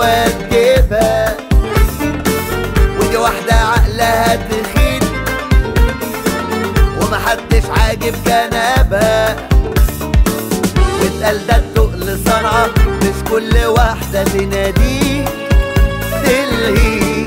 حلوة تجيبها، ودي واحدة عقلها تخين ومحدش عاجب جنابها. واتقال ده التقل صنعة، مش كل واحدة تناديه تلهيك.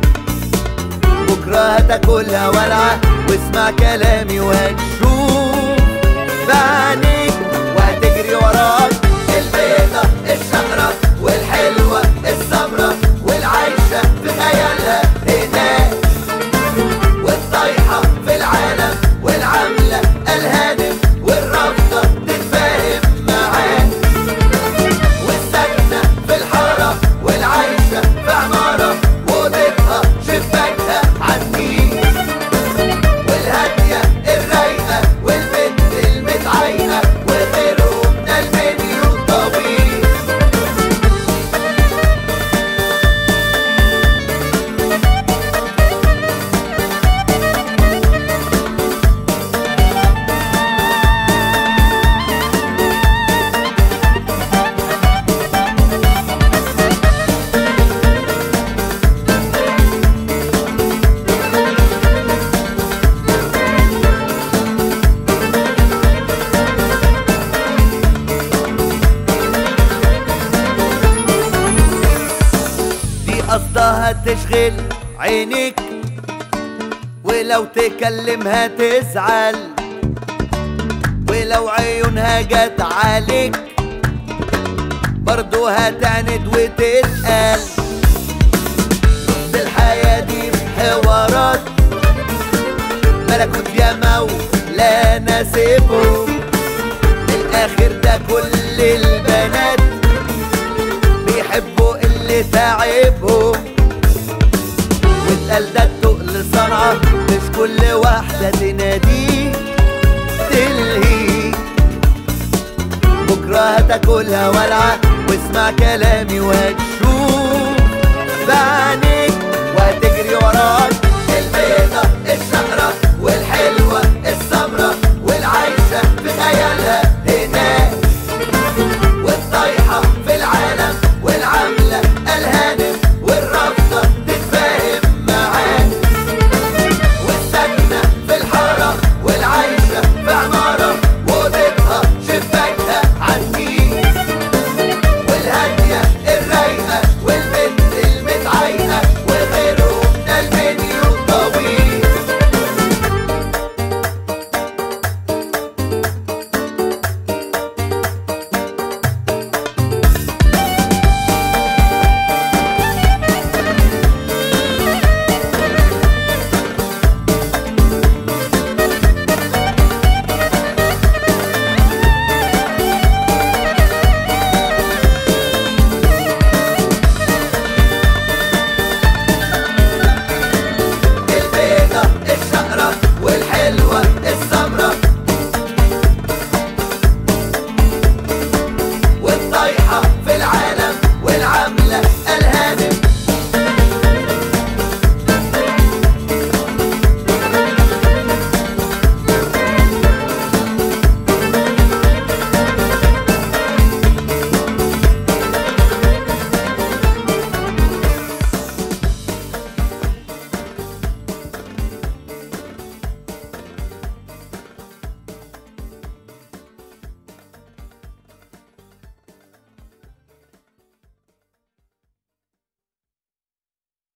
بكرة هتاكلها ولعة، واسمع كلامي وهتشوف بعينيك وهتجري وراك البيضة الشقرة والحلوة السمرة والعايشة في خيالها هناك، والطايحة في العالم والعاملة الهانم والرافضة تتفاهم معاك، والساكنة في الحارة والعايشة في عمارة وضيفها شباكها عالنيل، والهادية الرايقة والبنت المتعايقة وغيرهم من المنيو طويل. قصدها تشغل عينيك، ولو تكلمها تزعل، ولو عيونها جت عليك برضو هتعند وتتقل. نص الحياة دي حوارات، ملكوت يا مولا ناسبهم. الآخر ده كل البنات بيحبوا اللي تعبهم، واتقال ده التقل صنعة، مش كل واحدة تناديه تلهيك. بكرة هتاكلها ولعة، واسمع كلامي وهتشوف بعينيك وهتجري وراك البيضة الشقرة والحلوة السمرة والعايشة في خيالها هناك، والطايحة في العالم والعاملة الهانم والرافضة تتفاهم معاك، والساكنة في الحارة والعايشة في عمارة وضيفها شباكها عالنيل، والهادية الرايقة والبنت المتعايقة وغيرهم من المنيو طويل. البيضة الشقرة والحلوة السمرة والطايحة في العالم